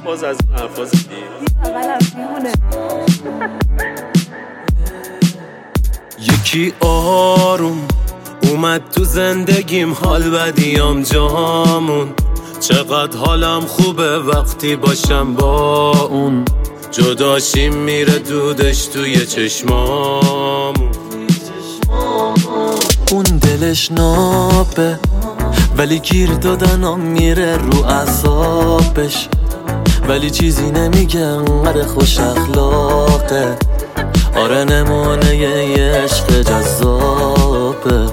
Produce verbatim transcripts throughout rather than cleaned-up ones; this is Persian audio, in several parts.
باز از اون حرفا زدی. یکی آروم اومد تو زندگیم، حال بدیام جامون. چقدر حالم خوبه وقتی باشم با اون. جداشیم میره دودش توی چشمامون. اون دلش نابه ولی گیر دادنم میره رو اعصابش، ولی چیزی نمیگه انقدر خوش اخلاقه. آره نمونه یه عشق جذابه.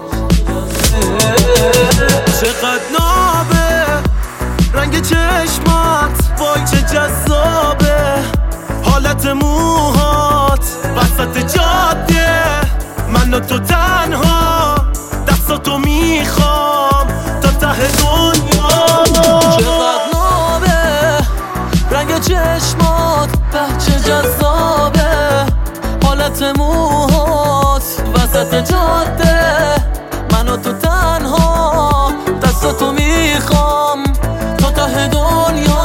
چقدر نابه رنگ چشمات، وای چه جذابه. حالت موهات وسط جاده، من و تو تنها دستاتو میخوام تا ته دنیا. چقدر نابه رنگ چشمات، به چه جذابه. حالت موهات وسط جاده، من و تو تنها دستاتو میخوام تا ته دنیا.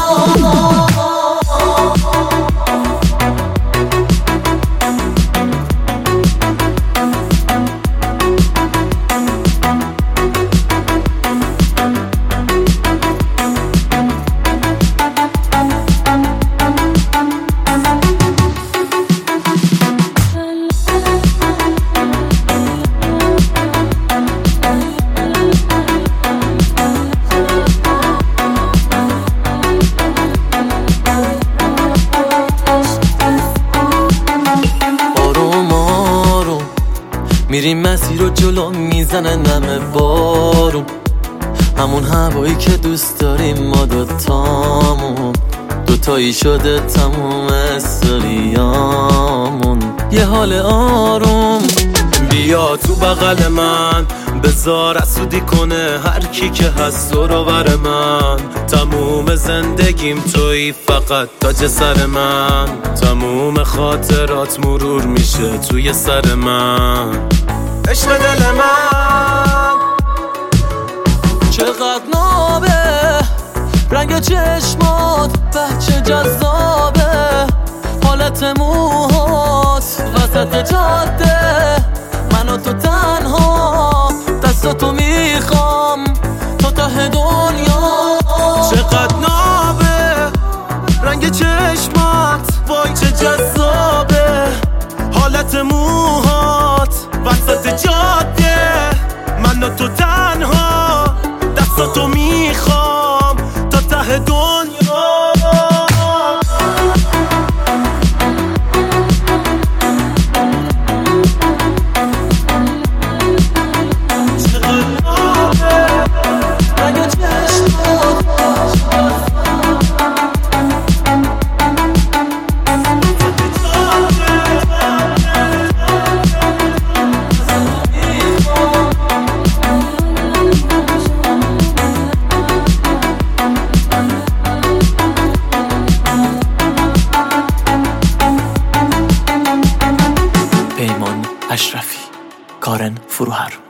میریم مسیر رو جلو میزنه نمه بارون، همون هوایی که دوست داریم ما دوتامون. دوتایی شده تموم استوریامون. یه حال آروم بیا تو بغل من، بذار اسودی کنه هر کی که هست دور و بر من. تموم زندگیم تویی، فقط تاج سر من. تموم خاطرات مرور میشه توی سر من. عشق دل من چقدر نابه رنگ چشمات، به چه جذابه. حالت موهات وسط جاده، من و تو تنها دستاتو میخوام تا ته دنیا. چقدر نابه رنگ چشمات، وای چه جذابه. حالت موهات وسط جاده، من و تو تنها دستاتو میخوام تا ته دنیا. پیمان اشرفی، کارن فروهر.